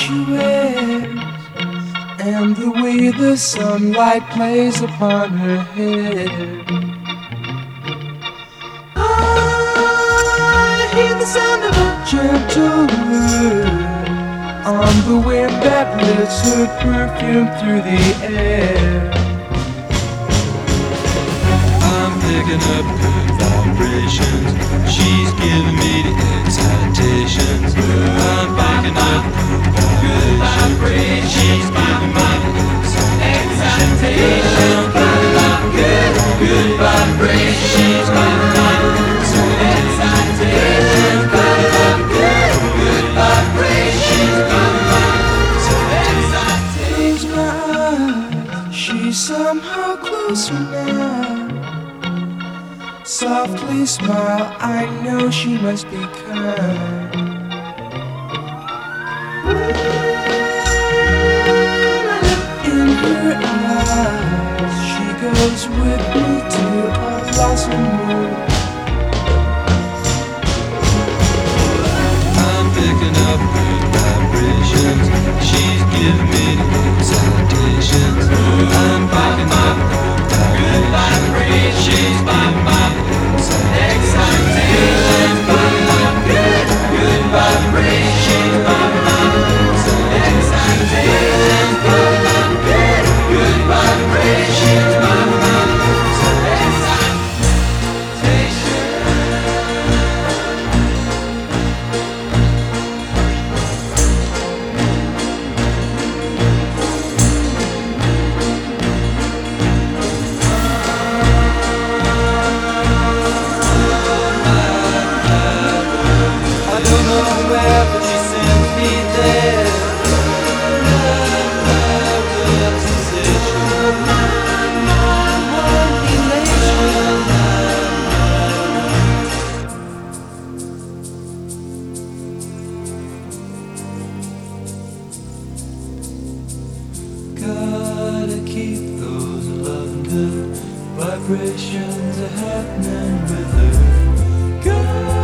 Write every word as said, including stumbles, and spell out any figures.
she wears, and the way the sunlight plays upon her hair. I hear the sound of a gentle word on the wind that lifts her perfume through the air. I'm picking up good vibrations. She's giving me the excitations. I'm picking up good vibrations. She's giving me the excitations. Good, good vibrations. She's giving me the excitations. Good, good vibrations. Close my eyes, she's somehow closer now. Softly smile, I know she must be kind. In her eyes, she goes with me to a blossom room. I'm picking up good vibrations. She's giving me the excitations. I'm picking up good vibrations. She's giving me the excitations. Good, good vibrations. She's giving me the excitations. Good, good vibrations. She's giving me the excitations. I don't know where, but she sends me there. Good sensation. Gotta keep those loving good vibrations are happening with her. Gotta